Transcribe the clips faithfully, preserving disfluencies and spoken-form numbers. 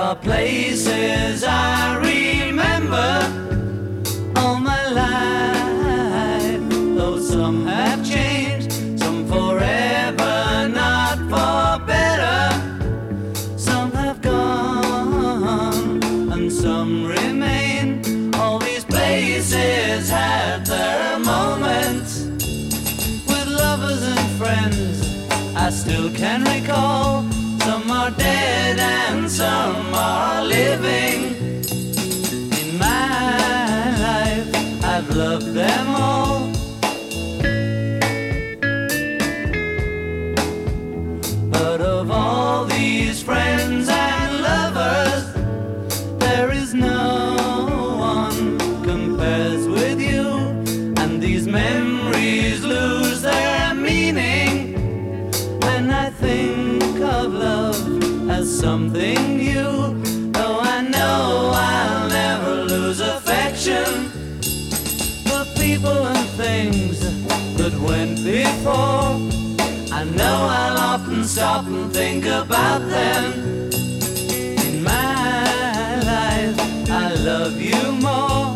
are places I remember all my life, though some have changed, some forever, not for better. Some have gone and some remain. All these places had their moments with lovers and friends I still can recall. Some are dead and some are living. In my life I've loved them all. But of all these friends and lovers, there is no one compares with you. And these memories lose their meaning when I think of love as something new. Though I know I'll never lose affection for people and things that went before. I know I'll often stop and think about them. In my life I love you more.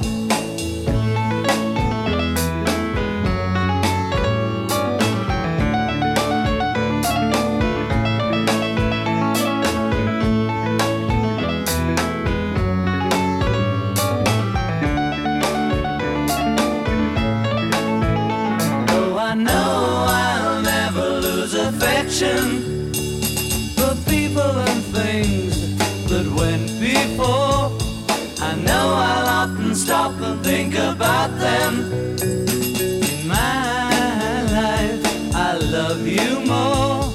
Affection for people and things that went before. I know I'll often stop and think about them. In my life I love you more.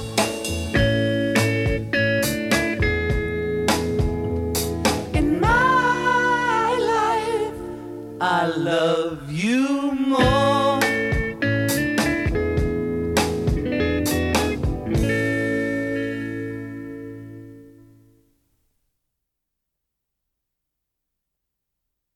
In my life I love you more.